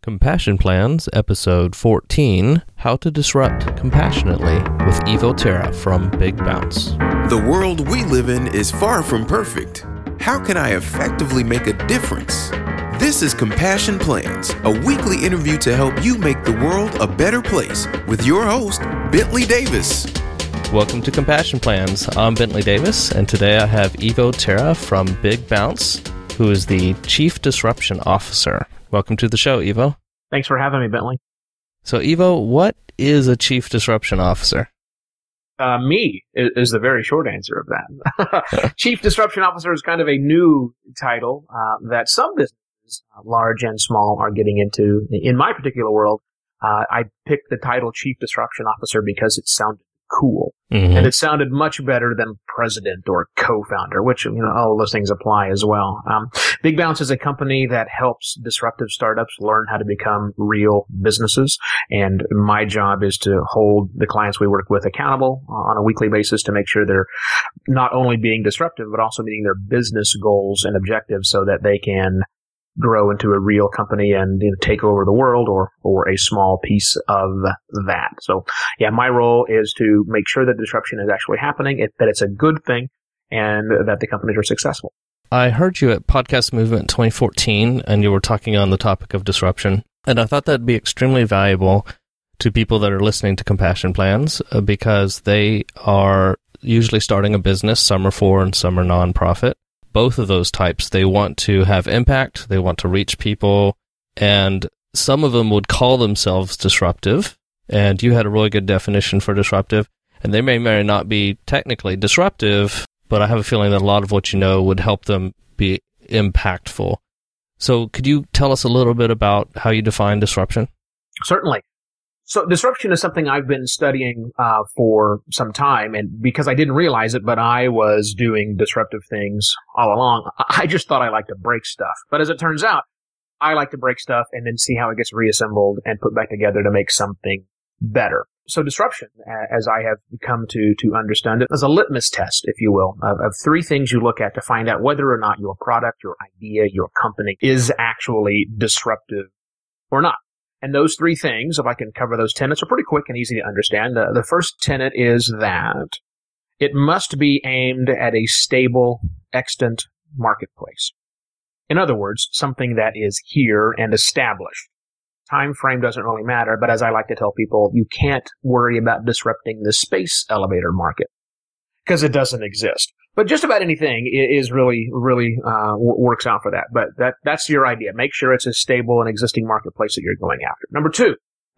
Compassion Plans, Episode 14, How to Disrupt Compassionately with Evo Terra from Big Bounce. The world we live in is far from perfect. How can I effectively make a difference? This is Compassion Plans, a weekly interview to help you make the world a better place with your host, Bentley Davis. Welcome to Compassion Plans. I'm Bentley Davis, and today I have Evo Terra from Big Bounce, who is the Chief Disruption Officer. Welcome to the show, Evo. Thanks for having me, Bentley. So, Evo, what is a Chief Disruption Officer? Me is the very short answer of that. Chief Disruption Officer is kind of a new title that some businesses, large and small, are getting into. In my particular world, I picked the title Chief Disruption Officer because it sounded cool. Mm-hmm. And it sounded much better than president or co-founder, which, all of those things apply as well. Big Bounce is a company that helps disruptive startups learn how to become real businesses. And my job is to hold the clients we work with accountable on a weekly basis to make sure they're not only being disruptive, but also meeting their business goals and objectives so that they can grow into a real company and take over the world or a small piece of that. So, my role is to make sure that disruption is actually happening, that it's a good thing, and that the companies are successful. I heard you at Podcast Movement 2014, and you were talking on the topic of disruption, and I thought that'd be extremely valuable to people that are listening to Compassion Plans because they are usually starting a business. Some are for and some are nonprofit. Both of those types, they want to have impact, they want to reach people, and some of them would call themselves disruptive, and you had a really good definition for disruptive, and they may or may not be technically disruptive, but I have a feeling that a lot of what you know would help them be impactful. So could you tell us a little bit about how you define disruption? Certainly. So disruption is something I've been studying for some time, and because I didn't realize it, but I was doing disruptive things all along. I just thought I liked to break stuff. But as it turns out, I like to break stuff and then see how it gets reassembled and put back together to make something better. So disruption, as I have come to understand it, is a litmus test, if you will, of three things you look at to find out whether or not your product, your idea, your company is actually disruptive or not. And those three things, if I can cover those tenets, are pretty quick and easy to understand. The first tenet is that it must be aimed at a stable, extant marketplace. In other words, something that is here and established. Time frame doesn't really matter, but as I like to tell people, you can't worry about disrupting the space elevator market because it doesn't exist. But just about anything is really works out for that. But that's your idea. Make sure it's a stable and existing marketplace that you're going after. Number two,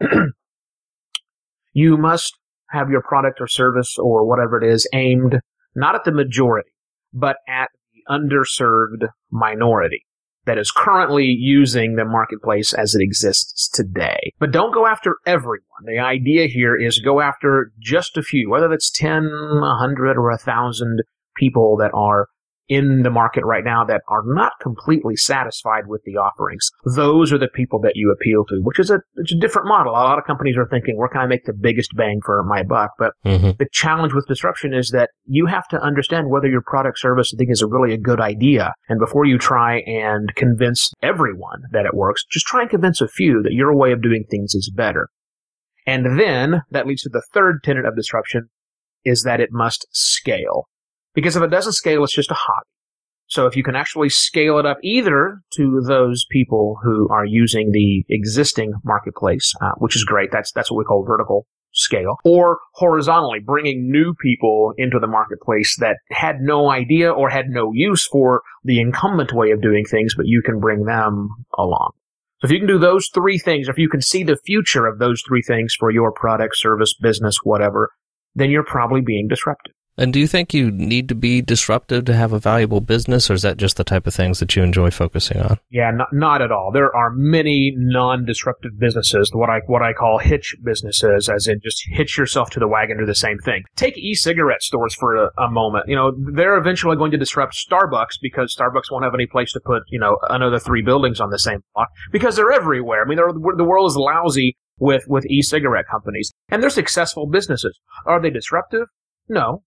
you must have your product or service or whatever it is aimed not at the majority, but at the underserved minority that is currently using the marketplace as it exists today. But don't go after everyone. The idea here is go after just a few, whether that's 10, 100, or 1,000 people that are in the market right now that are not completely satisfied with the offerings. Those are the people that you appeal to, which is it's a different model. A lot of companies are thinking, where can I make the biggest bang for my buck? But the challenge with disruption is that you have to understand whether your product service thing is really a good idea. And before you try and convince everyone that it works, just try and convince a few that your way of doing things is better. And then that leads to the third tenet of disruption is that it must scale. Because if it doesn't scale, it's just a hobby. So if you can actually scale it up either to those people who are using the existing marketplace, which is great, that's what we call vertical scale, or horizontally bringing new people into the marketplace that had no idea or had no use for the incumbent way of doing things, but you can bring them along. So if you can do those three things, if you can see the future of those three things for your product, service, business, whatever, then you're probably being disruptive. And do you think you need to be disruptive to have a valuable business, or is that just the type of things that you enjoy focusing on? Yeah, not at all. There are many non-disruptive businesses, what I call hitch businesses, as in just hitch yourself to the wagon, do the same thing. Take e-cigarette stores for a moment. They're eventually going to disrupt Starbucks because Starbucks won't have any place to put, another 3 buildings on the same block because they're everywhere. I mean, the world is lousy with e-cigarette companies, and they're successful businesses. Are they disruptive? No.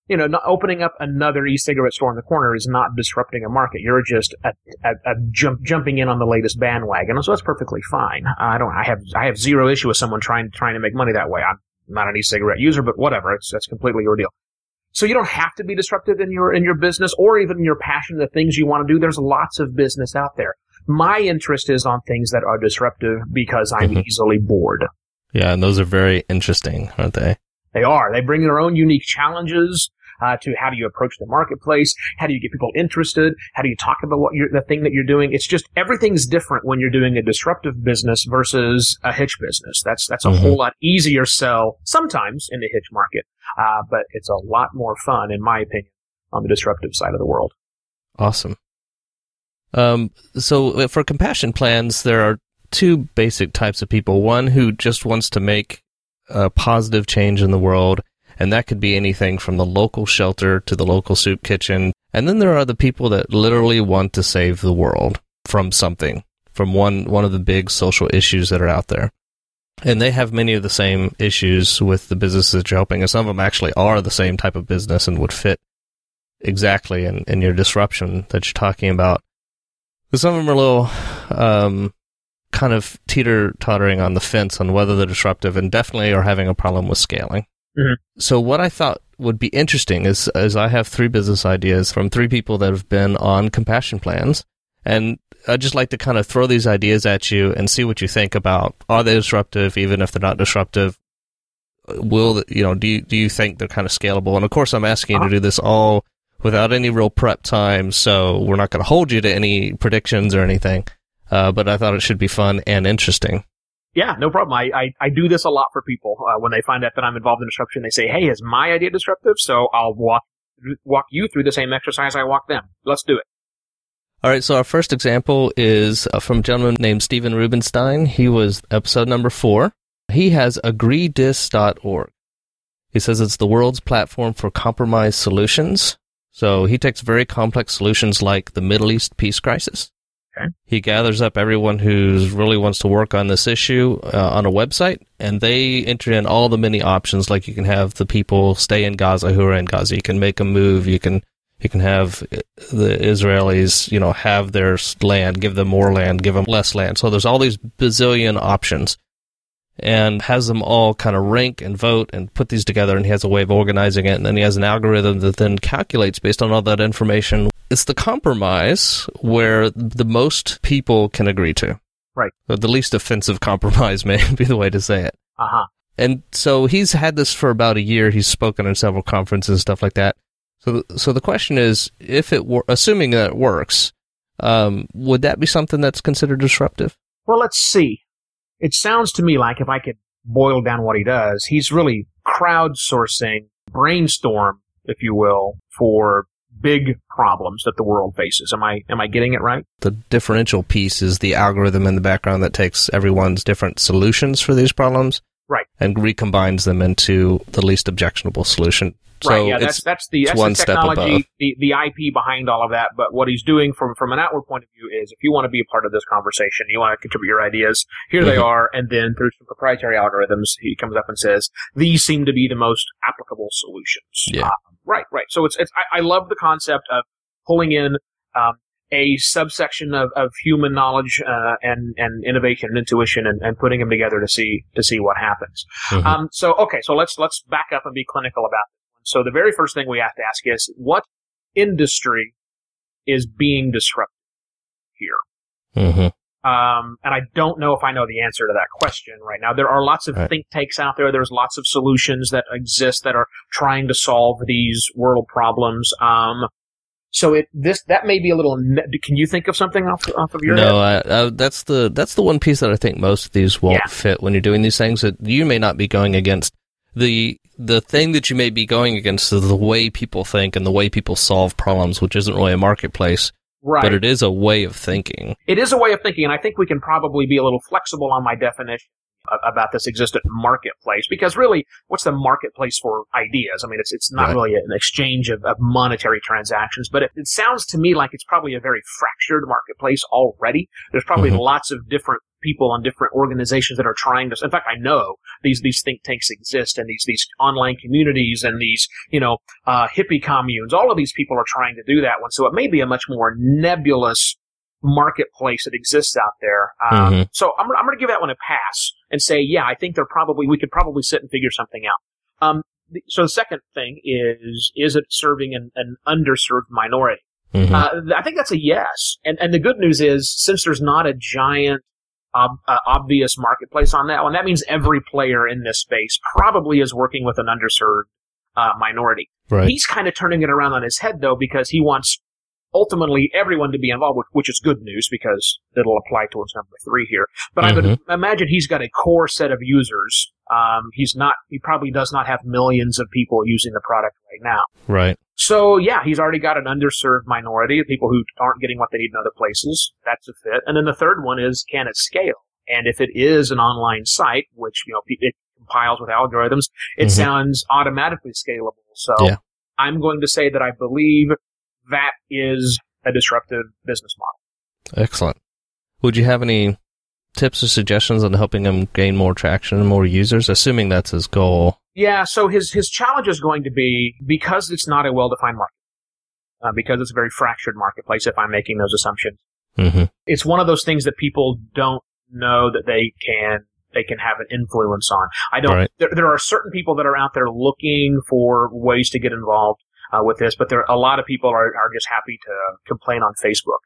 Not opening up another e-cigarette store in the corner is not disrupting a market. You're just jumping in on the latest bandwagon. So that's perfectly fine. I have zero issue with someone trying to make money that way. I'm not an e-cigarette user, but whatever. That's completely your deal. So you don't have to be disruptive in your business or even in your passion, the things you want to do. There's lots of business out there. My interest is on things that are disruptive because I'm easily bored. Yeah, and those are very interesting, aren't they? They are. They bring their own unique challenges to how do you approach the marketplace? How do you get people interested? How do you talk about the thing that you're doing? It's just everything's different when you're doing a disruptive business versus a hitch business. That's a whole lot easier sell sometimes in the hitch market, but it's a lot more fun, in my opinion, on the disruptive side of the world. Awesome. So for compassion plans, there are two basic types of people. One who just wants to make a positive change in the world, and that could be anything from the local shelter to the local soup kitchen. And then there are the people that literally want to save the world from something, from one of the big social issues that are out there. And they have many of the same issues with the businesses that you're helping, and some of them actually are the same type of business and would fit exactly in your disruption that you're talking about. But some of them are a little kind of teeter-tottering on the fence on whether they're disruptive, and definitely are having a problem with scaling. So what I thought would be interesting is I have 3 business ideas from 3 people that have been on compassion plans, and I'd just like to kind of throw these ideas at you and see what you think about, are they disruptive, even if they're not disruptive? Do you think they're kind of scalable? And of course, I'm asking you to do this all without any real prep time, so we're not going to hold you to any predictions or anything, but I thought it should be fun and interesting. Yeah, no problem. I do this a lot for people. When they find out that I'm involved in disruption, they say, hey, is my idea disruptive? So I'll walk you through the same exercise I walk them. Let's do it. All right, so our first example is from a gentleman named Steven Rubenstein. He was episode number 4. He has agreedis.org. He says it's the world's platform for compromise solutions. So he takes very complex solutions like the Middle East peace crisis. Okay. He gathers up everyone who really wants to work on this issue on a website, and they enter in all the many options. Like you can have the people stay in Gaza who are in Gaza. You can make them move. You can have the Israelis, have their land, give them more land, give them less land. So there's all these bazillion options, and has them all kind of rank and vote and put these together, and he has a way of organizing it, and then he has an algorithm that then calculates based on all that information. It's the compromise where the most people can agree to. Right. The least offensive compromise may be the way to say it. Uh-huh. And so he's had this for about a year. He's spoken in several conferences and stuff like that. So the question is, if it were, assuming that it works, would that be something that's considered disruptive? Well, let's see. It sounds to me like, if I could boil down what he does, he's really crowdsourcing, brainstorm, if you will, for big problems that the world faces. Am I getting it right? The differential piece is the algorithm in the background that takes everyone's different solutions for these problems, right, and recombines them into the least objectionable solution. Right, so yeah, that's the technology, the IP behind all of that. But what he's doing from an outward point of view is, if you want to be a part of this conversation, you want to contribute your ideas, here they are, and then through some proprietary algorithms, he comes up and says, these seem to be the most applicable solutions. Yeah. Right. So I love the concept of pulling in a subsection of human knowledge and innovation and intuition and putting them together to see what happens. Mm-hmm. So let's back up and be clinical about it. So the very first thing we have to ask is, what industry is being disrupted here? Mm-hmm. And I don't know if I know the answer to that question right now. There are lots of think tanks out there. There's lots of solutions that exist that are trying to solve these world problems. So that may be a little. Can you think of something off of your head? No, that's the one piece that I think most of these won't fit when you're doing these things. That you may not be going against. The thing that you may be going against is the way people think and the way people solve problems, which isn't really a marketplace, right? But it is a way of thinking. It is a way of thinking, and I think we can probably be a little flexible on my definition about this existent marketplace, because really, what's the marketplace for ideas? I mean, it's not really an exchange of monetary transactions, but it sounds to me like it's probably a very fractured marketplace already. There's probably lots of different people on different organizations that are trying to, in fact, I know these think tanks exist and these online communities and these, hippie communes. All of these people are trying to do that one. So it may be a much more nebulous marketplace that exists out there. So I'm going to give that one a pass and say, yeah, I think we could probably sit and figure something out. So the second thing is it serving an underserved minority? I think that's a yes. And the good news is, since there's not a giant, obvious marketplace on that one, that means every player in this space probably is working with an underserved minority. Right. He's kind of turning it around on his head, though, because he wants ultimately everyone to be involved, which is good news because it'll apply towards number 3 here. But I would imagine he's got a core set of users. He probably does not have millions of people using the product right now. Right. So yeah, he's already got an underserved minority of people who aren't getting what they need in other places. That's a fit. And then the third one is, can it scale? And if it is an online site, which, it compiles with algorithms, it sounds automatically scalable. So I'm going to say that I believe that is a disruptive business model. Excellent. Would you have any tips or suggestions on helping him gain more traction and more users, assuming that's his goal? Yeah, so his challenge is going to be, because it's not a well-defined market, because it's a very fractured marketplace, if I'm making those assumptions. It's one of those things that people don't know that they can have an influence on. There are certain people that are out there looking for ways to get involved with this, but a lot of people are just happy to complain on Facebook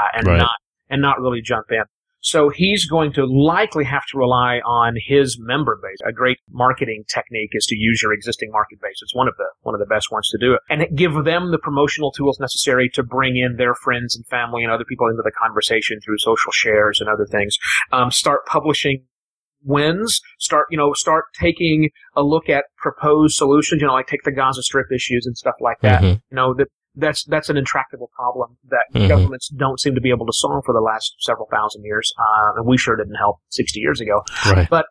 and not really jump in. So he's going to likely have to rely on his member base. A great marketing technique is to use your existing market base. It's one of the best ones to do it, and give them the promotional tools necessary to bring in their friends and family and other people into the conversation through social shares and other things. Start publishing wins. Start taking a look at proposed solutions. Like take the Gaza Strip issues and stuff like that. That's an intractable problem that governments don't seem to be able to solve for the last several thousand years. And we sure didn't help 60 years ago. Right. But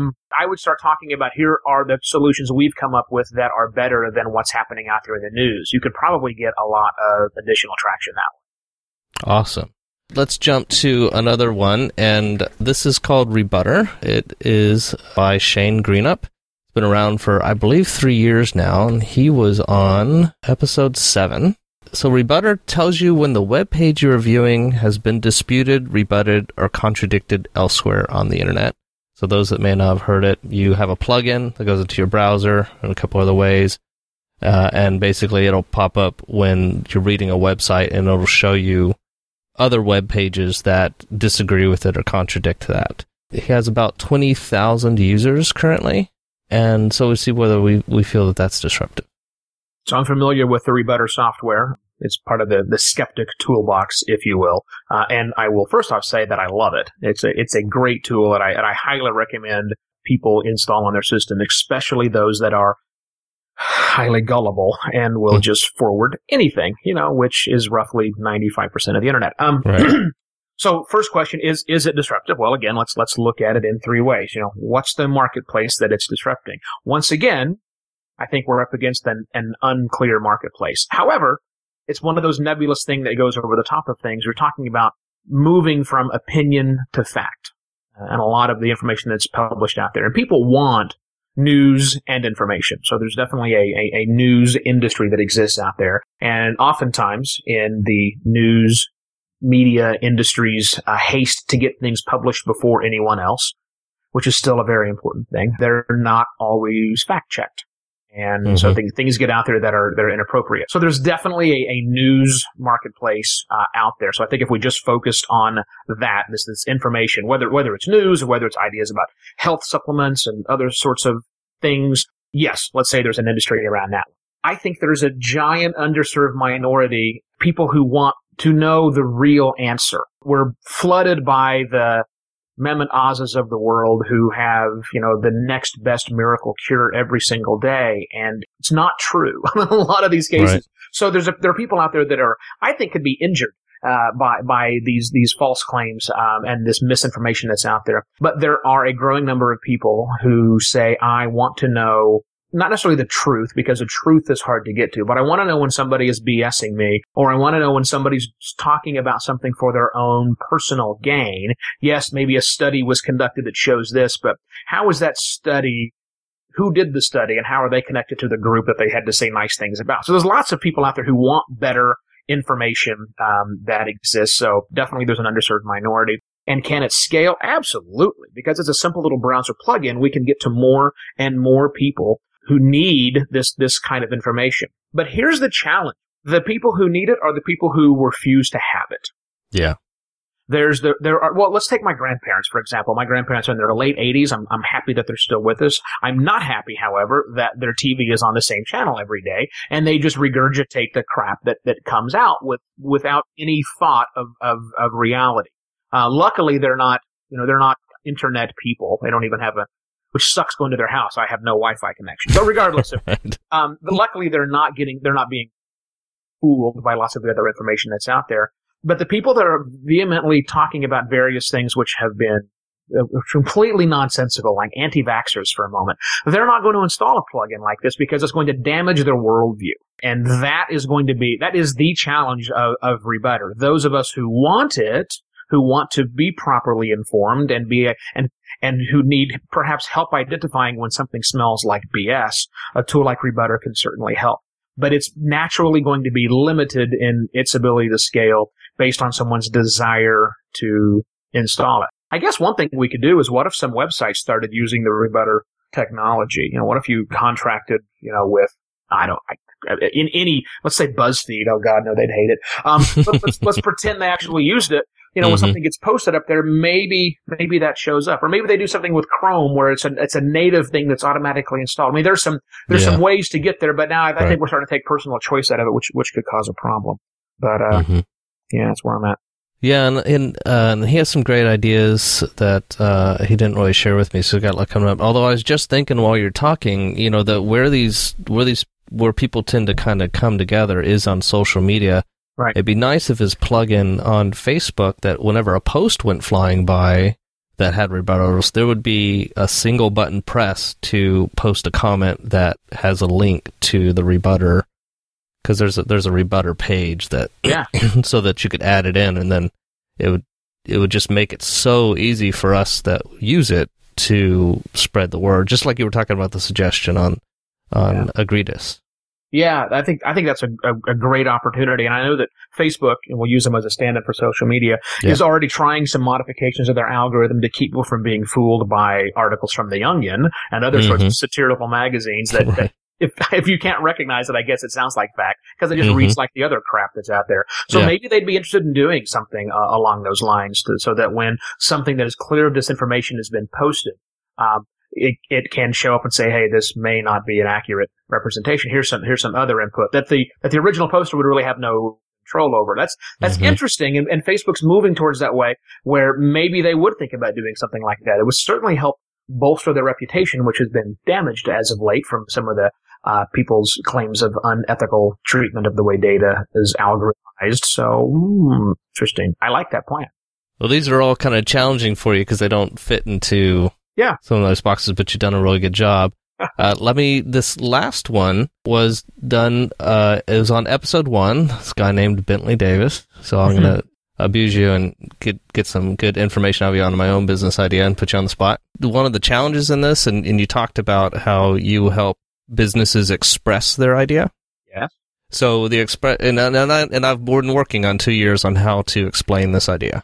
I would start talking about, here are the solutions we've come up with that are better than what's happening out there in the news. You could probably get a lot of additional traction that way. Awesome. Let's jump to another one, and this is called Rebutter. It is by Shane Greenup. Been around for, I believe, 3 years now, and he was on episode 7. So Rebutter tells you when the web page you're reviewing has been disputed, rebutted, or contradicted elsewhere on the internet. So those that may not have heard it, you have a plugin that goes into your browser in a couple other ways, and basically it'll pop up when you're reading a website, and it'll show you other web pages that disagree with it or contradict that. He has about 20,000 users currently. And so we see whether we feel that that's disruptive. So I'm familiar with the Rebutter software. It's part of the skeptic toolbox, if you will. And I will first off say that I love it. It's a great tool, and I highly recommend people install on their system, especially those that are highly gullible and will just forward anything, which is roughly 95% of the internet. Right. So first question is it disruptive? Well, again, let's look at it in 3 ways. What's the marketplace that it's disrupting? Once again, I think we're up against an unclear marketplace. However, it's one of those nebulous things that goes over the top of things. We're talking about moving from opinion to fact, and a lot of the information that's published out there. And people want news and information. So there's definitely a news industry that exists out there. And oftentimes in the news media industries haste to get things published before anyone else, which is still a very important thing. They're not always fact-checked. And so things get out there that are inappropriate. So there's definitely a news marketplace out there. So I think if we just focused on that, this information, whether it's news or whether it's ideas about health supplements and other sorts of things, yes, let's say there's an industry around that. I think there's a giant underserved minority, people who want to know the real answer. We're flooded by the Mehmet Oz's of the world who have, the next best miracle cure every single day. And it's not true in a lot of these cases. Right. So there are people out there that I think could be injured by these false claims and this misinformation that's out there. But there are a growing number of people who say, I want to know not necessarily the truth, because the truth is hard to get to, but I want to know when somebody is BSing me, or I want to know when somebody's talking about something for their own personal gain. Yes, maybe a study was conducted that shows this, but how is that study, who did the study, and how are they connected to the group that they had to say nice things about? So there's lots of people out there who want better information that exists. So definitely there's an underserved minority. And can it scale? Absolutely. Because it's a simple little browser plugin, we can get to more and more people who need this kind of information. But here's the challenge. The people who need it are the people who refuse to have it. Yeah. Let's take my grandparents, for example. My grandparents are in their late 80s. I'm happy that they're still with us. I'm not happy, however, that their TV is on the same channel every day, and they just regurgitate the crap that comes out without any thought of reality. Luckily, they're not internet people. They don't even have which sucks going to their house. I have no Wi-Fi connection. But regardless of, luckily they're not being fooled by lots of the other information that's out there. But the people that are vehemently talking about various things which have been completely nonsensical, like anti-vaxxers for a moment, they're not going to install a plugin like this because it's going to damage their worldview. And that is the challenge of Rebutter. Those of us who want it, who want to be properly informed and who need perhaps help identifying when something smells like BS, a tool like Rebutter can certainly help. But it's naturally going to be limited in its ability to scale based on someone's desire to install it. I guess one thing we could do is, what if some websites started using the Rebutter technology? What if you contracted, with, let's say BuzzFeed. Oh God, no, they'd hate it. But let's pretend they actually used it. When something gets posted up there, maybe that shows up, or maybe they do something with Chrome where it's a native thing that's automatically installed. I mean, there's some ways to get there, but now I think we're starting to take personal choice out of it, which could cause a problem. But yeah, that's where I'm at. Yeah, and he has some great ideas that he didn't really share with me, so we got a lot coming up. Although I was just thinking while you're talking, that where people tend to kind of come together is on social media. Right. It'd be nice if his plugin on Facebook, that whenever a post went flying by that had rebuttals, there would be a single button press to post a comment that has a link to the rebutter, because there's a rebutter page that so that you could add it in, and then it would just make it so easy for us that use it to spread the word, just like you were talking about the suggestion on Agritas. Yeah, I think that's a great opportunity, and I know that Facebook, and we'll use them as a stand-in for social media, is already trying some modifications of their algorithm to keep people from being fooled by articles from The Onion and other sorts of satirical magazines that if you can't recognize it, I guess it sounds like fact, because it just reads like the other crap that's out there. So maybe they'd be interested in doing something along those lines, so that when something that is clear of disinformation has been posted, it can show up and say, hey, this may not be an accurate representation. Here's some other input that the original poster would really have no control over. That's interesting, and Facebook's moving towards that way, where maybe they would think about doing something like that. It would certainly help bolster their reputation, which has been damaged as of late from some of the people's claims of unethical treatment of the way data is algorithmized. So, interesting. I like that plan. Well, these are all kind of challenging for you because they don't fit into some of those boxes, but you've done a really good job. This last one was done, it was on episode 1, this guy named Bentley Davis. So I'm going to abuse you and get some good information out of you on my own business idea and put you on the spot. One of the challenges in this, and you talked about how you help businesses express their idea. Yeah. So and I've been working on 2 years on how to explain this idea.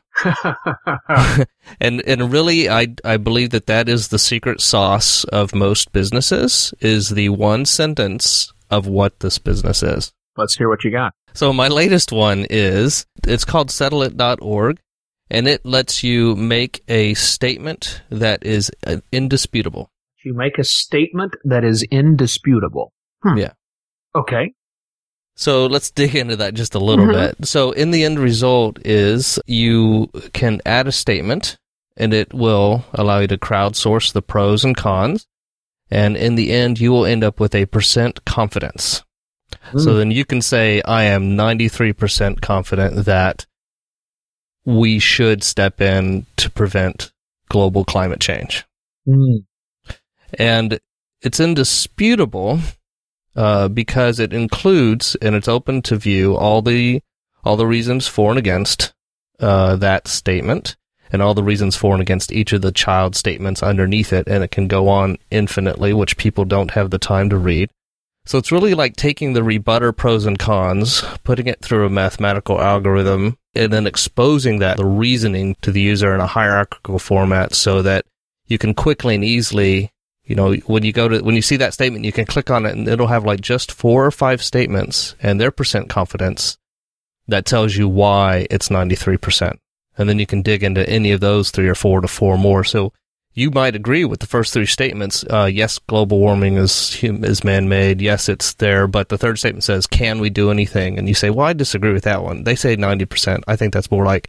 and really, I believe that is the secret sauce of most businesses, is the one sentence of what this business is. Let's hear what you got. So my latest one it's called settleit.org, and it lets you make a statement that is indisputable. You make a statement that is indisputable. Yeah. Okay. So let's dig into that just a little bit. So in the end result is you can add a statement, and it will allow you to crowdsource the pros and cons. And in the end, you will end up with a % confidence. So then you can say, I am 93% confident that we should step in to prevent global climate change. And it's indisputable because it includes and it's open to view all the reasons for and against that statement and all the reasons for and against each of the child statements underneath it, and it can go on infinitely, which people don't have the time to read. So it's really like taking the rebutter pros and cons, putting it through a mathematical algorithm, and then exposing the reasoning to the user in a hierarchical format so that you can quickly and easily, when you see that statement, you can click on it and it'll have like just 4 or 5 statements and their percent confidence that tells you why it's 93%. And then you can dig into any of those 3 or 4 to 4 more. So you might agree with the first 3 statements. Yes, global warming is man-made. Yes, it's there. But the third statement says, can we do anything? And you say, well, I disagree with that one. They say 90%. I think that's more like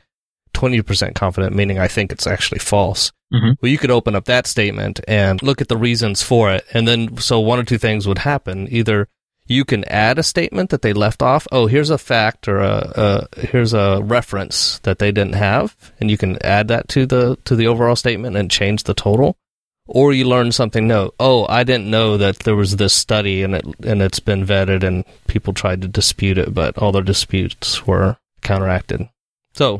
20% confident, meaning I think it's actually false. Mm-hmm. Well, you could open up that statement and look at the reasons for it. And then, so one or two things would happen. Either you can add a statement that they left off. Oh, here's a fact or here's a reference that they didn't have, and you can add that to the overall statement and change the total. Or you learn something new. Oh, I didn't know that there was this study and it's been vetted and people tried to dispute it, but all their disputes were counteracted. So,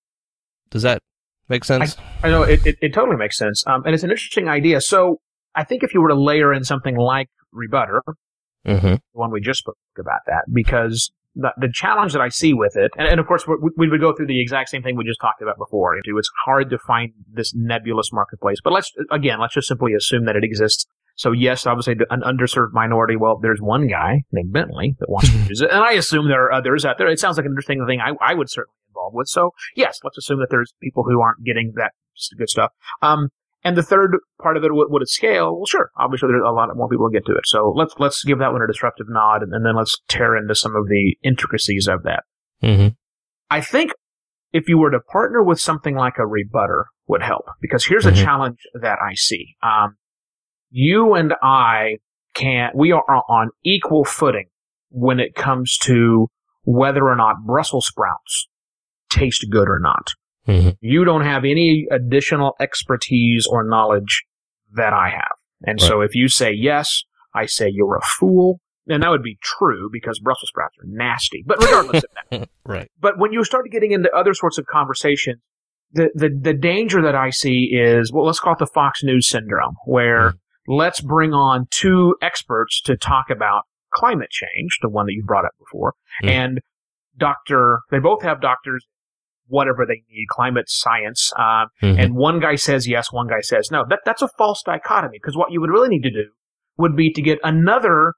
does that make sense? I know it totally makes sense. And it's an interesting idea. So I think if you were to layer in something like rebutter, mm-hmm. the one we just spoke about that, because the challenge that I see with it, and of course we would go through the exact same thing we just talked about before. It's hard to find this nebulous marketplace, but let's just simply assume that it exists. So yes, obviously an underserved minority. Well, there's one guy named Bentley that wants to use it, and I assume there are others out there. It sounds like an interesting thing I would certainly be involved with. So yes, let's assume that there's people who aren't getting that good stuff. And the third part of it, would it scale? Well, sure. Obviously, there's a lot more people to get to it. So let's give that one a disruptive nod, and then let's tear into some of the intricacies of that. Mm-hmm. I think if you were to partner with something like a rebutter would help, because here's mm-hmm. a challenge that I see. You and we are on equal footing when it comes to whether or not Brussels sprouts taste good or not. Mm-hmm. You don't have any additional expertise or knowledge that I have. And so if you say yes, I say you're a fool. And that would be true because Brussels sprouts are nasty. But regardless of that. Right. But when you start getting into other sorts of conversations, the danger that I see is, well, let's call it the Fox News syndrome, where let's bring on 2 experts to talk about climate change, the one that you brought up before, and they both have doctors, whatever they need, climate science, and one guy says yes, one guy says no. That's a false dichotomy, because what you would really need to do would be to get another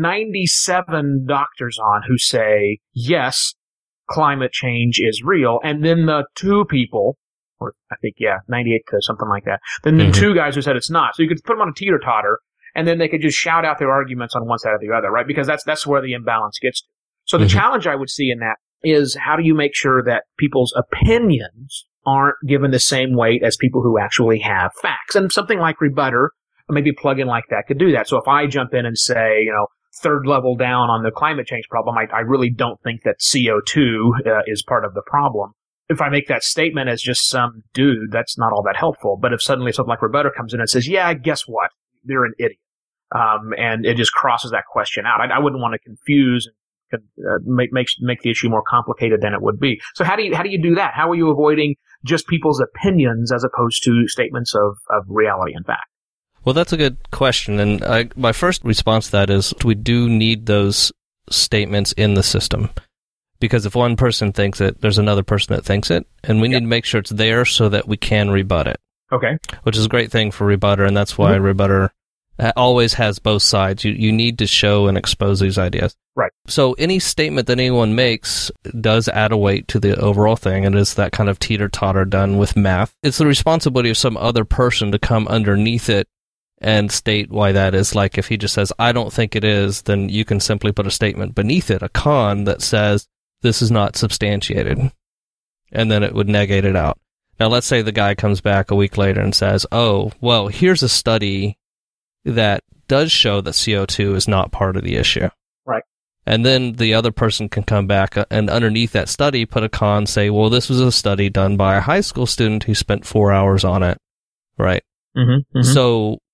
97 doctors on who say, yes, climate change is real, and then the 2 people, or I think, 98 to something like that, then the 2 guys who said it's not. So you could put them on a teeter-totter, and then they could just shout out their arguments on one side or the other, right? Because that's where the imbalance gets to. So the challenge I would see in that is, how do you make sure that people's opinions aren't given the same weight as people who actually have facts? And something like rebutter, maybe a plugin like that could do that. So if I jump in and say, third level down on the climate change problem, I really don't think that CO2 is part of the problem. If I make that statement as just some dude, that's not all that helpful. But if suddenly something like rebutter comes in and says, yeah, guess what? They're an idiot. And it just crosses that question out. I wouldn't want to confuse make the issue more complicated than it would be. So how do you do that? How are you avoiding just people's opinions as opposed to statements of reality and fact? Well, that's a good question. And my first response to that is, we do need those statements in the system. Because if one person thinks it, there's another person that thinks it, and we need to make sure it's there so that we can rebut it. Okay. Which is a great thing for rebutter, and that's why rebutter always has both sides. You need to show and expose these ideas. Right. So any statement that anyone makes does add a weight to the overall thing, and it's that kind of teeter-totter done with math. It's the responsibility of some other person to come underneath it and state why that is. Like if he just says, I don't think it is, then you can simply put a statement beneath it, a con that says, this is not substantiated. And then it would negate it out. Now let's say the guy comes back a week later and says, oh, well, here's a study that does show that CO2 is not part of the issue. Right. And then the other person can come back and underneath that study put a con, say, well, this was a study done by a high school student who spent 4 hours on it. Right. Mm-hmm, mm-hmm. So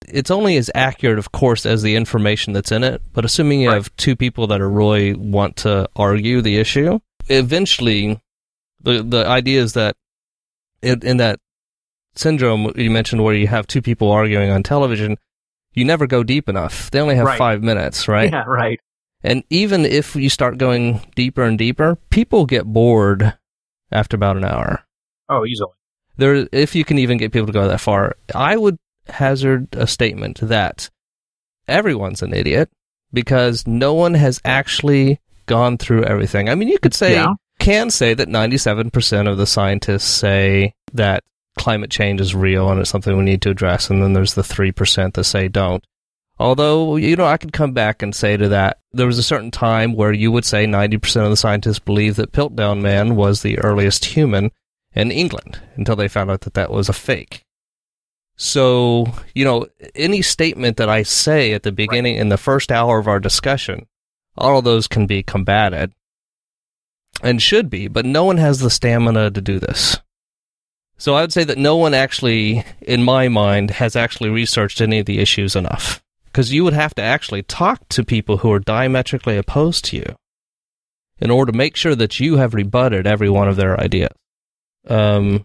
it's only as accurate, of course, as the information that's in it. But assuming you have two people that really want to argue the issue, eventually, the idea is that in that syndrome you mentioned where you have two people arguing on television, you never go deep enough. They only have 5 minutes, right? Yeah, right. And even if you start going deeper and deeper, people get bored after about an hour. Oh, easily. If you can even get people to go that far, I would hazard a statement that everyone's an idiot because no one has actually gone through everything. I mean, you could say, can say that 97% of the scientists say that climate change is real and it's something we need to address, and then there's the 3% that say don't. Although, I could come back and say to that, there was a certain time where you would say 90% of the scientists believe that Piltdown Man was the earliest human in England until they found out that that was a fake. So, any statement that I say at the beginning in the first hour of our discussion, all of those can be combated and should be, but no one has the stamina to do this. So I would say that no one actually, in my mind, has actually researched any of the issues enough. Because you would have to actually talk to people who are diametrically opposed to you in order to make sure that you have rebutted every one of their ideas. And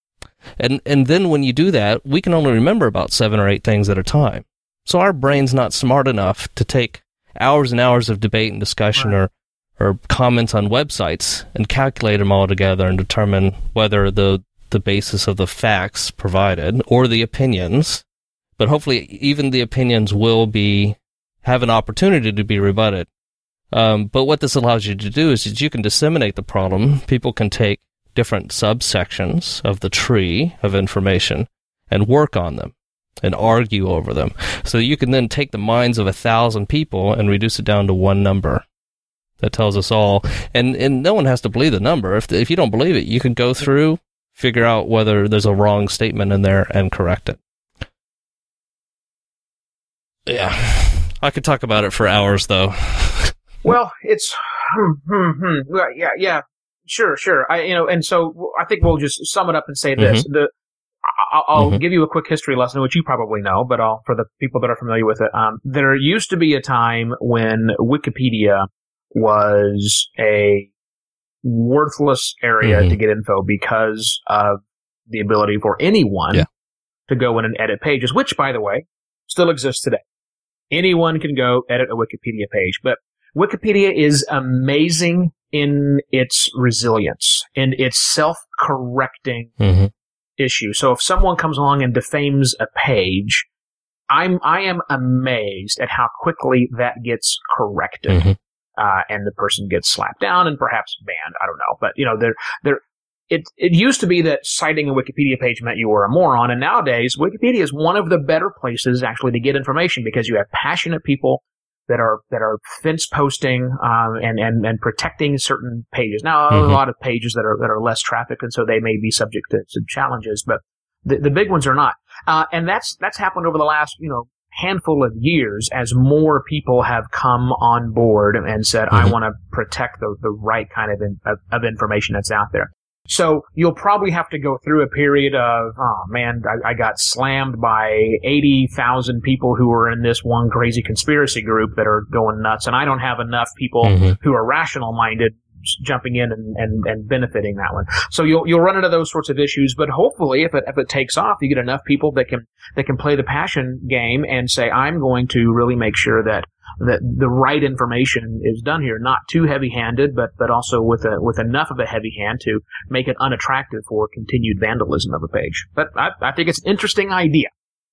then when you do that, we can only remember about 7 or 8 things at a time. So our brain's not smart enough to take hours and hours of debate and discussion or comments on websites and calculate them all together and determine whether the basis of the facts provided or the opinions. But hopefully even the opinions will have an opportunity to be rebutted. But what this allows you to do is that you can disseminate the problem. People can take different subsections of the tree of information and work on them and argue over them. So you can then take the minds of 1,000 people and reduce it down to one number that tells us all. And no one has to believe the number. If you don't believe it, you can go through, figure out whether there's a wrong statement in there and correct it. Yeah, I could talk about it for hours, though. Well, it's yeah, sure. And so I think we'll just sum it up and say this: I'll give you a quick history lesson, which you probably know, but for the people that are familiar with it, there used to be a time when Wikipedia was a worthless area to get info because of the ability for anyone to go in and edit pages, which, by the way, still exists today. Anyone can go edit a Wikipedia page, but Wikipedia is amazing in its resilience, in its self-correcting issue. So if someone comes along and defames a page, I am amazed at how quickly that gets corrected. And the person gets slapped down and perhaps banned. I don't know. But, it used to be that citing a Wikipedia page meant you were a moron, and nowadays Wikipedia is one of the better places actually to get information because you have passionate people that are fence posting and protecting certain pages. Now, a lot of pages that are less trafficked, and so they may be subject to some challenges, but the big ones are not. And that's happened over the last handful of years as more people have come on board and said, I want to protect the right kind of information that's out there. So you'll probably have to go through a period of, oh man, I got slammed by 80,000 people who are in this one crazy conspiracy group that are going nuts, and I don't have enough people who are rational-minded jumping in and benefiting that one. So you'll run into those sorts of issues, but hopefully if it takes off, you get enough people that can play the passion game and say, I'm going to really make sure that the right information is done here, not too heavy-handed, but also with enough of a heavy hand to make it unattractive for continued vandalism of a page. But I think it's an interesting idea.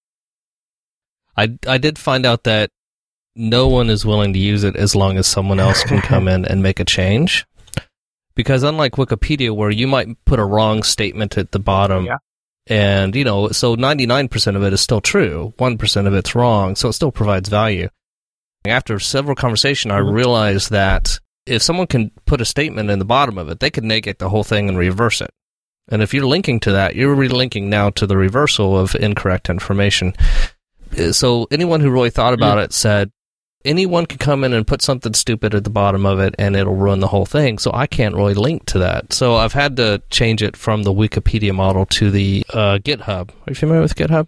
I did find out that no one is willing to use it as long as someone else can come in and make a change. Because unlike Wikipedia, where you might put a wrong statement at the bottom, and, so 99% of it is still true, 1% of it's wrong, so it still provides value. After several conversations, I realized that if someone can put a statement in the bottom of it, they can negate the whole thing and reverse it. And if you're linking to that, you're relinking now to the reversal of incorrect information. So anyone who really thought about it said, anyone can come in and put something stupid at the bottom of it, and it'll ruin the whole thing. So I can't really link to that. So I've had to change it from the Wikipedia model to the GitHub. Are you familiar with GitHub?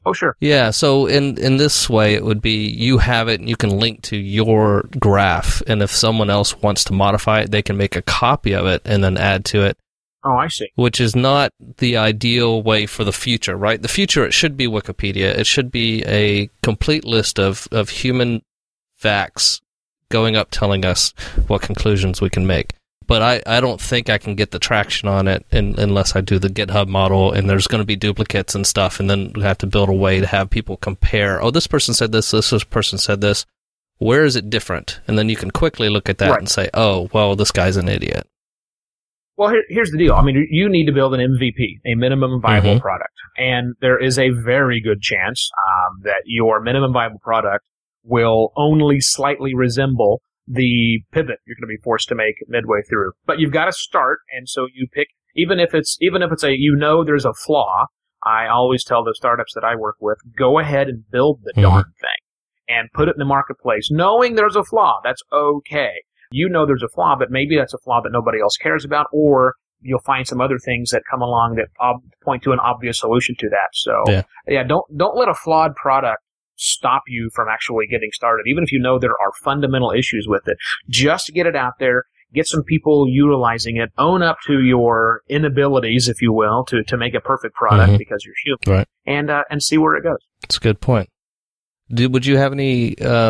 Oh, sure. Yeah, so in this way, it would be you have it and you can link to your graph, and if someone else wants to modify it, they can make a copy of it and then add to it. Oh, I see. Which is not the ideal way for the future, right? The future, it should be Wikipedia. It should be a complete list of human facts going up telling us what conclusions we can make. But I don't think I can get the traction on it unless I do the GitHub model, and there's going to be duplicates and stuff, and then we have to build a way to have people compare. Oh, this person said this person said this. Where is it different? And then you can quickly look at that Right. and say, oh, well, this guy's an idiot. Well, here's the deal. I mean, you need to build an MVP, a minimum viable Mhm. product. And there is a very good chance that your minimum viable product will only slightly resemble the pivot you're going to be forced to make midway through. But you've got to start, and so you pick, even if it's there's a flaw, I always tell the startups that I work with, go ahead and build the darn thing and put it in the marketplace, knowing there's a flaw. That's okay. You know there's a flaw, but maybe that's a flaw that nobody else cares about, or you'll find some other things that come along that point to an obvious solution to that. So, don't let a flawed product stop you from actually getting started, even if you know there are fundamental issues with it. Just get it out there, get some people utilizing it, own up to your inabilities, if you will, to make a perfect product because you're human, Right. And see where it goes. That's a good point. Would you have any,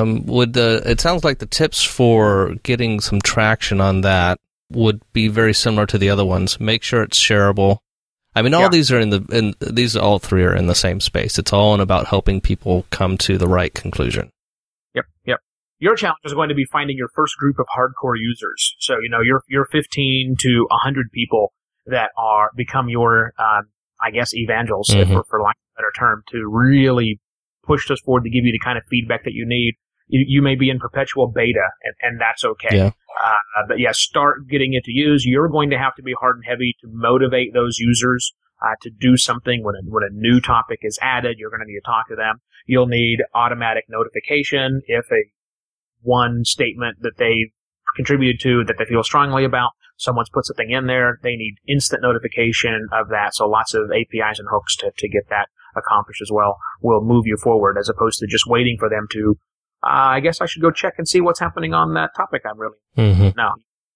it sounds like the tips for getting some traction on that would be very similar to the other ones. Make sure it's shareable. I mean, all these are all three are in the same space. It's all about helping people come to the right conclusion. Yep. Your challenge is going to be finding your first group of hardcore users. So, your 15 to 100 people that become your, evangels, for lack of a better term, to really push us forward, to give you the kind of feedback that you need. You may be in perpetual beta, and that's okay. Yeah. But start getting it to use. You're going to have to be hard and heavy to motivate those users to do something. When a new topic is added, you're going to need to talk to them. You'll need automatic notification if one statement that they contributed to that they feel strongly about, someone's put something in there, they need instant notification of that. So lots of APIs and hooks to get that accomplished as well will move you forward, as opposed to just waiting for them to I guess I should go check and see what's happening on that topic I'm really now.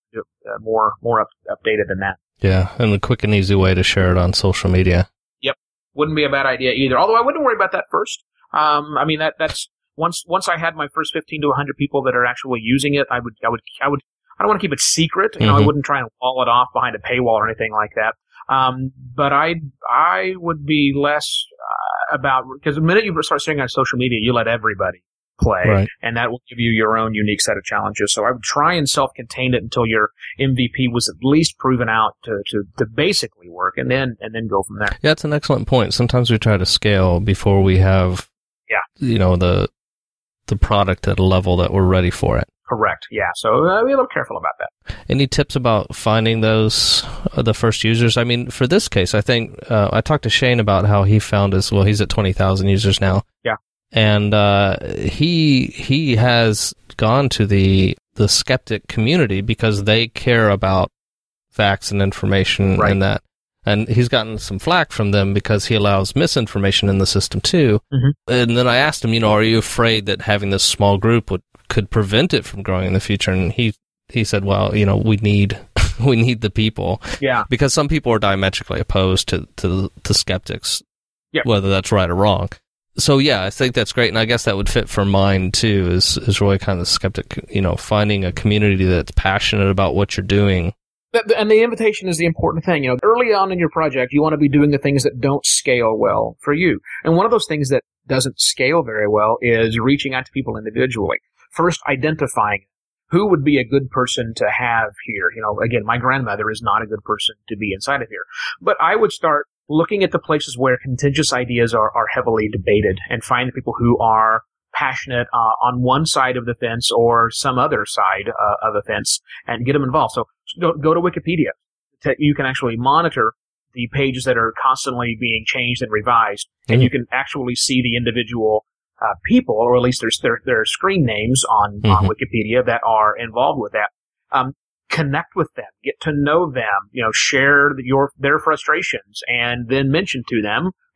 More updated than that. Yeah, and the quick and easy way to share it on social media. Yep, wouldn't be a bad idea either. Although I wouldn't worry about that first. I mean that's once I had my first 15 to 100 people that are actually using it, I don't want to keep it secret. I wouldn't try and wall it off behind a paywall or anything like that. But I would be less about, because the minute you start sharing on social media, you let everybody play, right, and that will give you your own unique set of challenges. So I would try and self-contain it until your MVP was at least proven out to basically work, and then go from there. Yeah, that's an excellent point. Sometimes we try to scale before we have, the product at a level that we're ready for it. Correct. Yeah. So be a little careful about that. Any tips about finding those the first users? I mean, for this case, I think I talked to Shane about how he found he's at 20,000 users now. Yeah. And he has gone to the skeptic community because they care about facts and information and that. And he's gotten some flack from them because he allows misinformation in the system too. And then I asked him, are you afraid that having this small group could prevent it from growing in the future? And he said, well, we need the people. Yeah. Because some people are diametrically opposed to skeptics, whether that's right or wrong. So yeah, I think that's great, and I guess that would fit for mine too. Is really kind of skeptic, finding a community that's passionate about what you're doing. And the invitation is the important thing. Early on in your project, you want to be doing the things that don't scale well for you. And one of those things that doesn't scale very well is reaching out to people individually. First, identifying who would be a good person to have here. Again, my grandmother is not a good person to be inside of here. But I would start looking at the places where contentious ideas are heavily debated and find the people who are passionate on one side of the fence or some other side of the fence and get them involved. So go to Wikipedia. You can actually monitor the pages that are constantly being changed and revised, and you can actually see the individual people, or at least their screen names on Wikipedia that are involved with that. Connect with them, get to know them, share their frustrations, and then mention to them,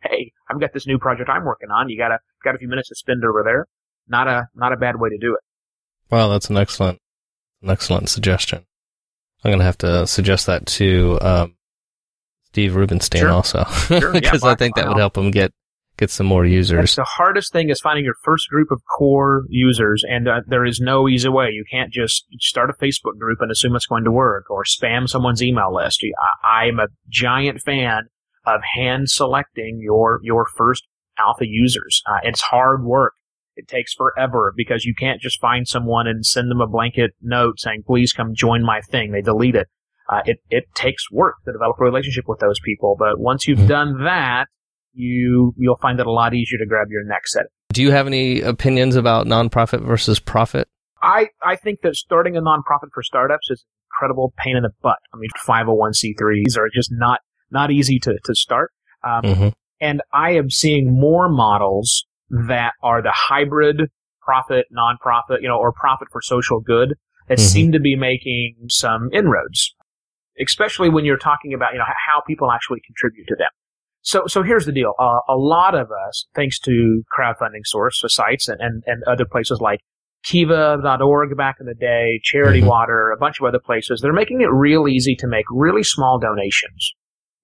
hey, I've got this new project I'm working on. You got a few minutes to spend over there. Not a bad way to do it. Well, that's an excellent suggestion. I'm going to have to suggest that to Steve Rubenstein also, because I think that would help him get some more users. The hardest thing is finding your first group of core users, and there is no easy way. You can't just start a Facebook group and assume it's going to work, or spam someone's email list. I'm a giant fan of hand selecting your first alpha users. It's hard work. It takes forever because you can't just find someone and send them a blanket note saying, please come join my thing. They delete it. It takes work to develop a relationship with those people. But once you've done that, you'll find it a lot easier to grab your next set. Do you have any opinions about nonprofit versus profit? I think that starting a nonprofit for startups is an incredible pain in the butt. I mean, 501c3s are just not easy to start. And I am seeing more models that are the hybrid profit, nonprofit, or profit for social good that seem to be making some inroads, especially when you're talking about, how people actually contribute to them. So here's the deal. A lot of us, thanks to crowdfunding sites and other places like Kiva.org back in the day, Charity Water, a bunch of other places, they're making it real easy to make really small donations.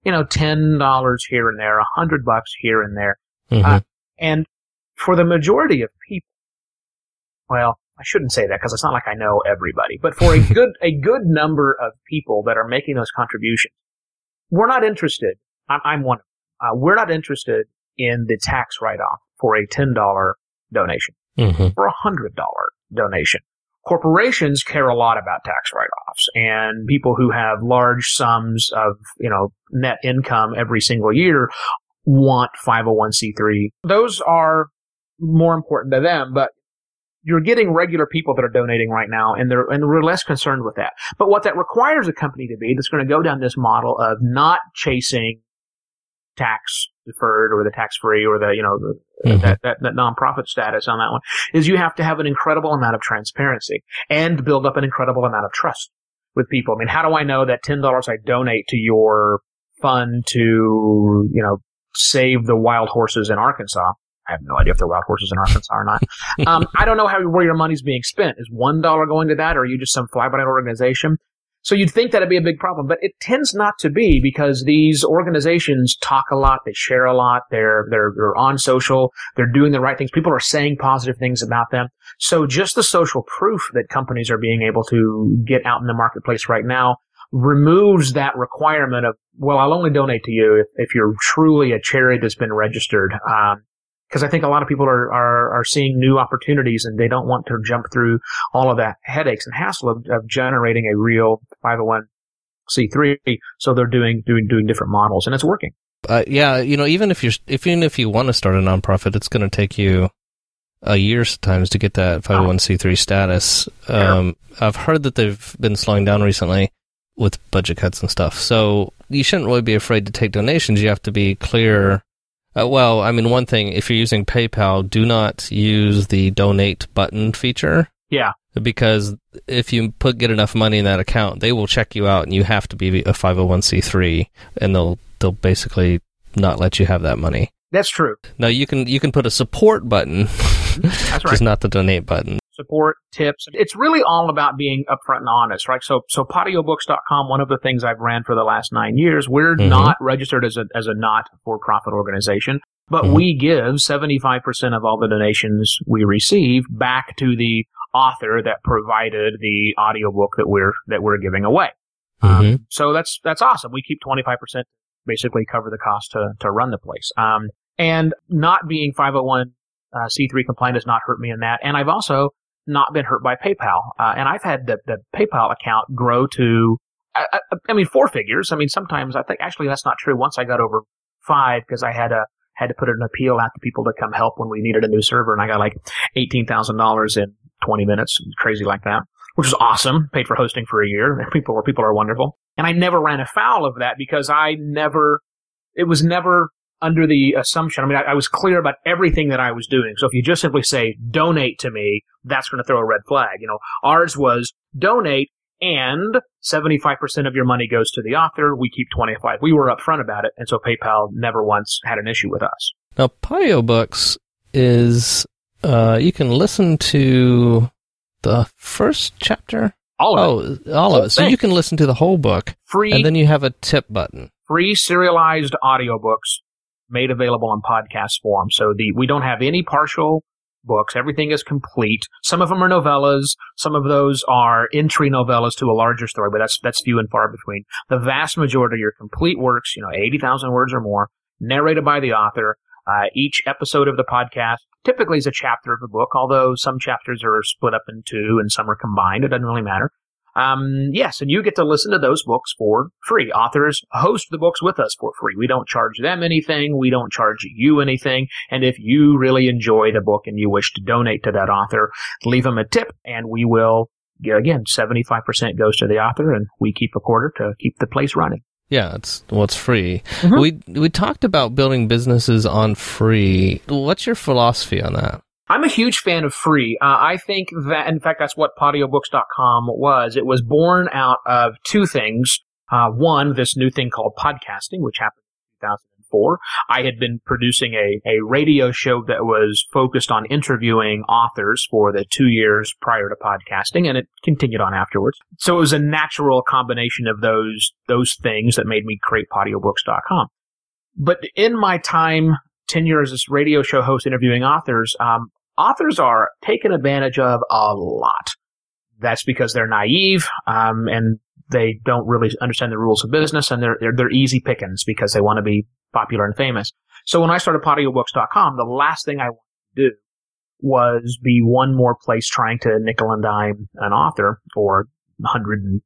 $10 here and there, $100 here and there. And for the majority of people, well, I shouldn't say that because it's not like I know everybody, but for a good number of people that are making those contributions, we're not interested. I'm one of them. We're not interested in the tax write-off for a $10 donation or a $100 donation. Corporations care a lot about tax write-offs, and people who have large sums of, net income every single year want 501c3. Those are more important to them, but you're getting regular people that are donating right now, and they're less concerned with that. But what that requires a company to be that's going to go down this model of not chasing tax deferred or the tax free or that nonprofit status on that one is you have to have an incredible amount of transparency and build up an incredible amount of trust with people. I mean, how do I know that $10 I donate to your fund to, save the wild horses in Arkansas? I have no idea if they're wild horses in Arkansas or not. I don't know where your money's being spent. Is $1 going to that, or are you just some fly-by-night organization? So you'd think that'd be a big problem, but it tends not to be because these organizations talk a lot, they share a lot, they're on social, they're doing the right things. People are saying positive things about them. So just the social proof that companies are being able to get out in the marketplace right now removes that requirement of, well, I'll only donate to you if you're truly a charity that's been registered. Because I think a lot of people are seeing new opportunities and they don't want to jump through all of that headaches and hassle of generating a real 501c3. So they're doing different models, and it's working. Even if you want to start a nonprofit, it's going to take you a year sometimes to get that 501c3 status. I've heard that they've been slowing down recently with budget cuts and stuff. So you shouldn't really be afraid to take donations. You have to be clear. One thing, if you're using PayPal, do not use the donate button feature. Yeah. Because if you get enough money in that account, they will check you out and you have to be a 501c3 and they'll basically not let you have that money. That's true. Now you can put a support button. That's right. Just not the donate button. Support, tips. It's really all about being upfront and honest, right? So padiobooks.com, one of the things I've ran for the last 9 years, we're not registered as a not-for-profit organization, but we give 75% of all the donations we receive back to the author that provided the audiobook that we're giving away. So that's awesome. We keep 25%, basically cover the cost to run the place. And not being 501c3 compliant has not hurt me in that. And I've also not been hurt by PayPal. And I've had the PayPal account grow to, 4 figures. Sometimes I think, actually that's not true. Once I got over 5 because I had to put an appeal out to people to come help when we needed a new server. And I got like $18,000 in 20 minutes, crazy like that, which was awesome. Paid for hosting for a year. People are wonderful. And I never ran afoul of that because it was never under the assumption. I was clear about everything that I was doing. So if you just simply say, donate to me, that's going to throw a red flag. Ours was donate and 75% of your money goes to the author. We keep 25%. We were upfront about it, and so PayPal never once had an issue with us. Now, Podiobooks is, you can listen to the first chapter? All of it. All of it. So you can listen to the whole book. Free. And then you have a tip button. Free serialized audiobooks made available in podcast form. So we don't have any partial books. Everything is complete. Some of them are novellas. Some of those are entry novellas to a larger story, but that's few and far between. The vast majority are complete works, 80,000 words or more, narrated by the author. Each episode of the podcast typically is a chapter of the book, although some chapters are split up in two and some are combined. It doesn't really matter. Yes, and you get to listen to those books for free. Authors host the books with us for free. We don't charge them anything. We don't charge you anything. And if you really enjoy the book and you wish to donate to that author, leave them a tip and we will, again, 75% goes to the author and we keep a quarter to keep the place running. Yeah, it's free. Mm-hmm. We talked about building businesses on free. What's your philosophy on that? I'm a huge fan of free. I think that, in fact, that's what Podiobooks.com was. It was born out of two things. One, this new thing called podcasting, which happened in 2004. I had been producing a radio show that was focused on interviewing authors for the 2 years prior to podcasting, and it continued on afterwards. So it was a natural combination of those things that made me create Podiobooks.com. But in my time, tenure as this radio show host interviewing authors, authors are taken advantage of a lot. That's because they're naive, and they don't really understand the rules of business, and they're easy pickings because they want to be popular and famous. So when I started Podiobooks.com, the last thing I wanted to do was be one more place trying to nickel and dime an author or $105,000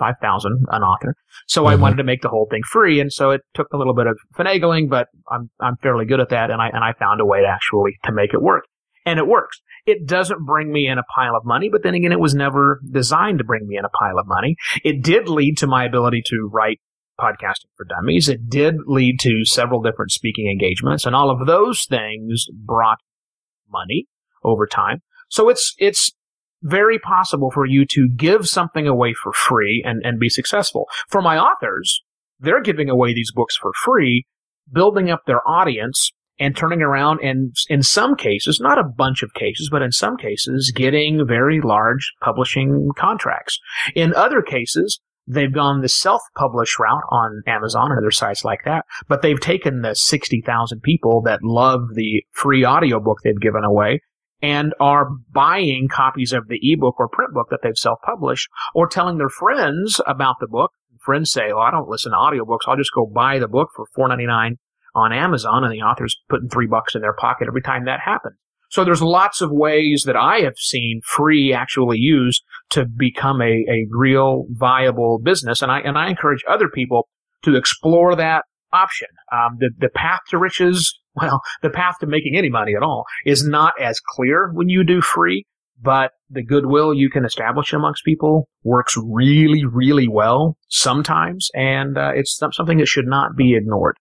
an author. So I wanted to make the whole thing free, and so it took a little bit of finagling, but I'm fairly good at that, and I found a way to make it work. And it works. It doesn't bring me in a pile of money, but then again, it was never designed to bring me in a pile of money. It did lead to my ability to write Podcasting for Dummies. It did lead to several different speaking engagements, and all of those things brought money over time. So it's very possible for you to give something away for free and be successful. For my authors, they're giving away these books for free, building up their audience, and turning around and, in some cases, not a bunch of cases, but in some cases, getting very large publishing contracts. In other cases, they've gone the self-publish route on Amazon and other sites like that, but they've taken the 60,000 people that love the free audiobook they've given away and are buying copies of the ebook or print book that they've self-published, or telling their friends about the book. Friends say, "Oh, I don't listen to audiobooks. I'll just go buy the book for $4.99 on Amazon," and the author's putting $3 in their pocket every time that happens. So there's lots of ways that I have seen free actually used to become a real viable business, and I encourage other people to explore that option. The path to riches, well, the path to making any money at all is not as clear when you do free, but the goodwill you can establish amongst people works really, really well sometimes, and it's something that should not be ignored.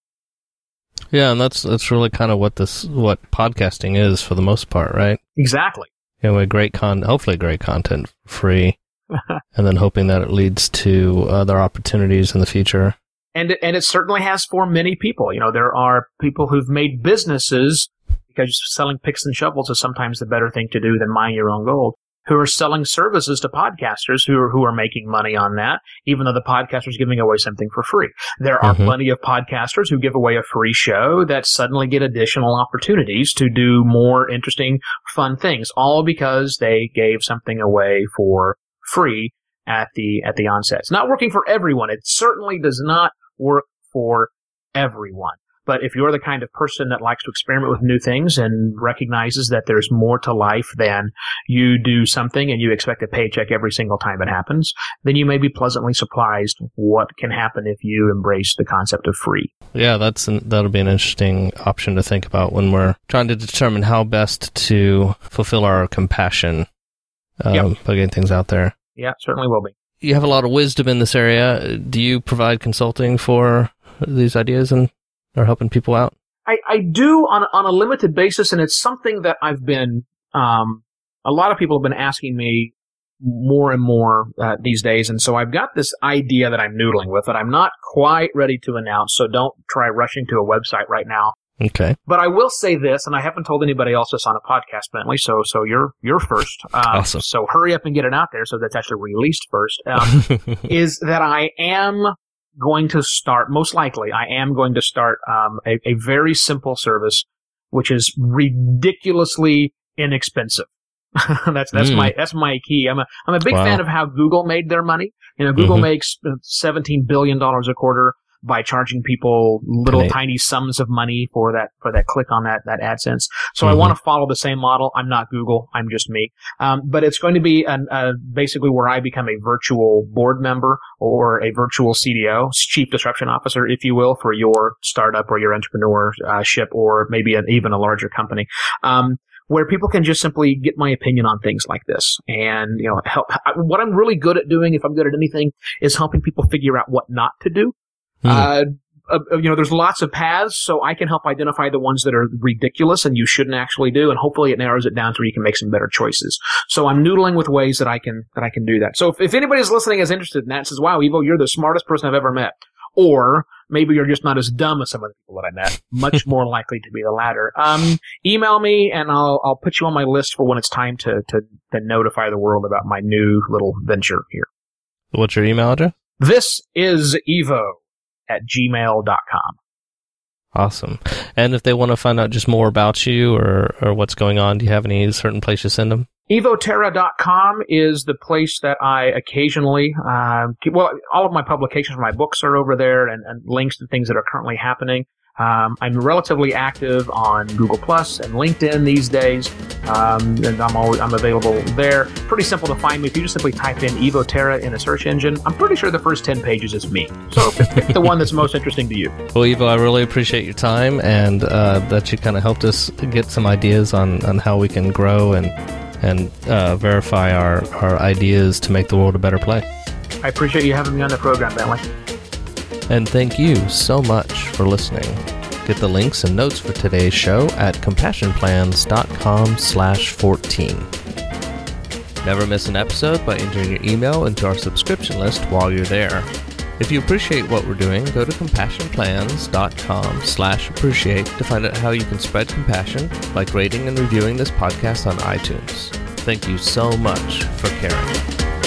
Yeah, and that's really kind of what podcasting is for the most part, right? Exactly. With hopefully great content for free, and then hoping that it leads to other opportunities in the future. And it certainly has for many people. There are people who've made businesses, because selling picks and shovels is sometimes the better thing to do than mine your own gold, who are selling services to podcasters who are making money on that, even though the podcaster's giving away something for free. There are plenty of podcasters who give away a free show that suddenly get additional opportunities to do more interesting, fun things, all because they gave something away for free at the onset. It's not working for everyone. It certainly does not work for everyone. But if you're the kind of person that likes to experiment with new things and recognizes that there's more to life than you do something and you expect a paycheck every single time it happens, then you may be pleasantly surprised what can happen if you embrace the concept of free. Yeah, that'll be an interesting option to think about when we're trying to determine how best to fulfill our compassion by getting things out there. Yeah, certainly will be. You have a lot of wisdom in this area. Do you provide consulting for these ideas or helping people out? I do on a limited basis, and it's something that I've been, a lot of people have been asking me more and more these days. And so I've got this idea that I'm noodling with that I'm not quite ready to announce, so don't try rushing to a website right now. Okay. But I will say this, and I haven't told anybody else this on a podcast, Bentley, so you're first. Awesome. So hurry up and get it out there so that's actually released first. Is that I am going to start, most likely, I am going to start a very simple service, which is ridiculously inexpensive. That's my key. I'm a big fan of how Google made their money. Google makes $17 billion a quarter by charging people little tiny sums of money for that click on that AdSense. So I want to follow the same model. I'm not Google. I'm just me. But it's going to be basically where I become a virtual board member or a virtual CDO, Chief Disruption Officer, if you will, for your startup or your entrepreneurship or maybe even a larger company. Where people can just simply get my opinion on things like this and, help. What I'm really good at doing, if I'm good at anything, is helping people figure out what not to do. There's lots of paths, so I can help identify the ones that are ridiculous and you shouldn't actually do, and hopefully it narrows it down to where you can make some better choices. So I'm noodling with ways that I can do that. So if anybody's listening is interested in that, says, wow, Evo, you're the smartest person I've ever met. Or maybe you're just not as dumb as some of the people that I met. Much more likely to be the latter. Email me and I'll put you on my list for when it's time to notify the world about my new little venture here. What's your email address? This is evo@gmail.com. Awesome. And if they want to find out just more about you or what's going on, do you have any certain place to send them? evoterra.com is the place that I occasionally, all of my publications, my books are over there and links to things that are currently happening. I'm relatively active on Google Plus and LinkedIn these days, and I'm available there. Pretty simple to find me. If you just simply type in Evo Terra in a search engine, I'm pretty sure the first 10 pages is me. So pick the one that's most interesting to you. Well, Evo, I really appreciate your time and that you kind of helped us get some ideas on how we can grow and verify our ideas to make the world a better place. I appreciate you having me on the program, Bentley. And thank you so much for listening. Get the links and notes for today's show at compassionplans.com/14. Never miss an episode by entering your email into our subscription list while you're there. If you appreciate what we're doing, go to compassionplans.com/appreciate to find out how you can spread compassion, like rating and reviewing this podcast on iTunes. Thank you so much for caring.